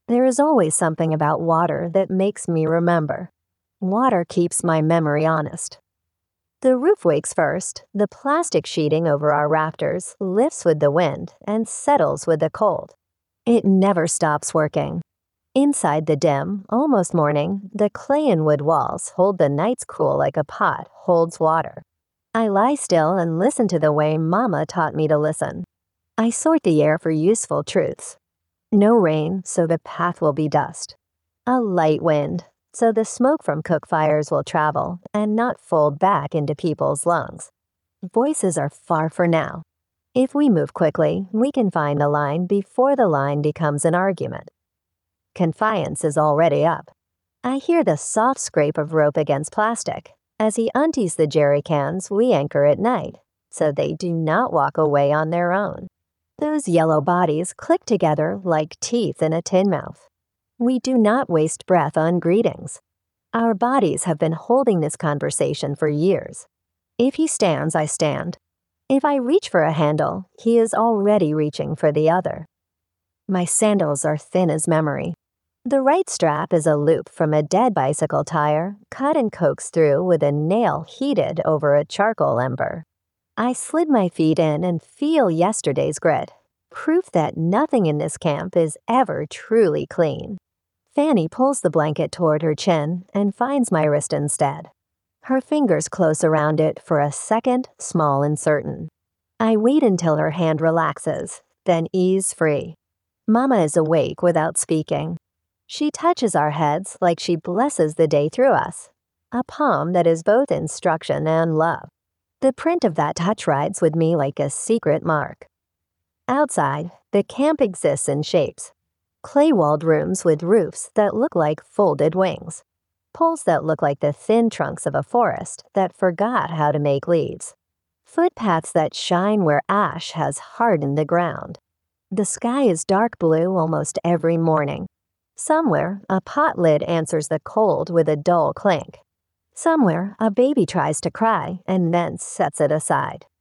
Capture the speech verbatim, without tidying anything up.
There is always something about water that makes me remember. Water keeps my memory honest. The roof wakes first. The plastic sheeting over our rafters lifts with the wind and settles with the cold. It never stops working. Inside the dim, almost morning, the clay and wood walls hold the night's cool like a pot holds water. I lie still and listen to the way Mama taught me to listen. I sort the air for useful truths. No rain, so the path will be dust. A light wind, so the smoke from cook fires will travel and not fold back into people's lungs. Voices are far for now. If we move quickly, we can find the line before the line becomes an argument. Confiance is already up. I hear the soft scrape of rope against plastic as he untees the jerry cans we anchor at night, so they do not walk away on their own. Those yellow bodies click together like teeth in a tin mouth. We do not waste breath on greetings. Our bodies have been holding this conversation for years. If he stands, I stand. If I reach for a handle, he is already reaching for the other. My sandals are thin as memory. The right strap is a loop from a dead bicycle tire, cut and coaxed through with a nail heated over a charcoal ember. I slid my feet in and feel yesterday's grit, proof that nothing in this camp is ever truly clean. Fanny pulls the blanket toward her chin and finds my wrist instead. Her fingers close around it for a second, small and certain. I wait until her hand relaxes, then ease free. Mama is awake without speaking. She touches our heads like she blesses the day through us, a palm that is both instruction and love. The print of that touch rides with me like a secret mark. Outside, the camp exists in shapes. Clay-walled rooms with roofs that look like folded wings. Poles that look like the thin trunks of a forest that forgot how to make leaves. Footpaths that shine where ash has hardened the ground. The sky is dark blue almost every morning. Somewhere, a pot lid answers the cold with a dull clink. Somewhere, a baby tries to cry and then sets it aside.